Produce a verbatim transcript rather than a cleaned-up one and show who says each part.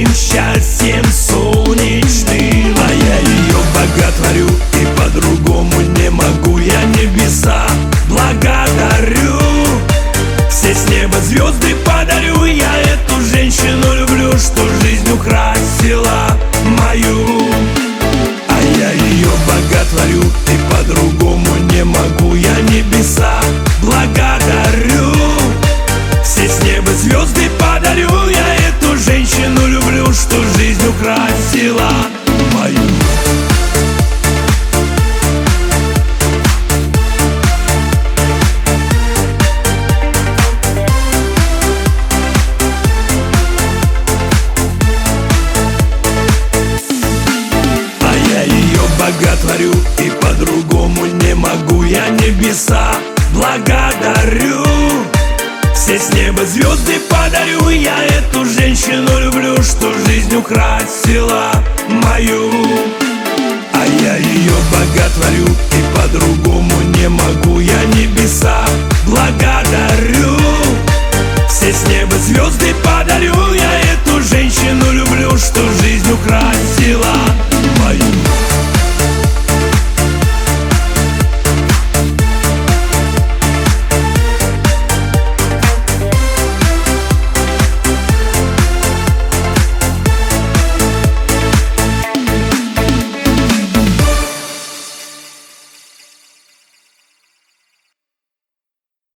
Speaker 1: счастьем солнечным. А я ее боготворю и по-другому не могу. Я небеса благодарю, все с неба звезды подарю. Я эту женщину люблю, что жизнь украсила мою. А я ее боготворю и по-другому не могу. Я небеса благодарю, все с неба звезды подарю. Я эту женщину люблю, что жизнь украсила мою. Боготворю и по-другому не могу. Я небеса благодарю, все с неба звезды подарю. Я эту